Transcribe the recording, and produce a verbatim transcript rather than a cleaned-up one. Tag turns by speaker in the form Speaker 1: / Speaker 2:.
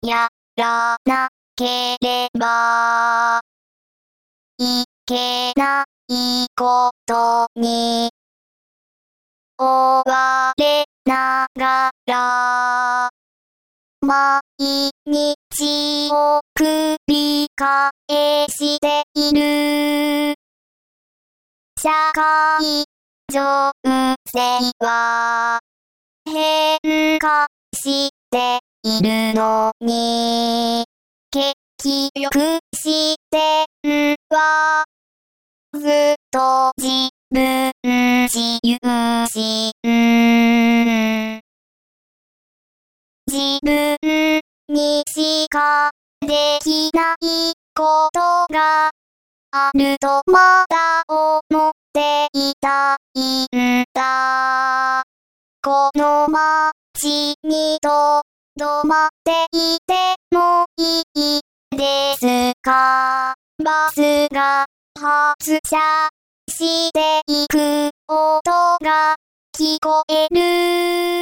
Speaker 1: やらなければいけないことに追われながら毎日を繰り返している社会情勢は変化しているのに結局視点はずっと自分自由心自分にしかできないことがあるとまだ思っていたいんだ。この街にとどまっていてもいいですか。バスが発車していく音が聞こえる。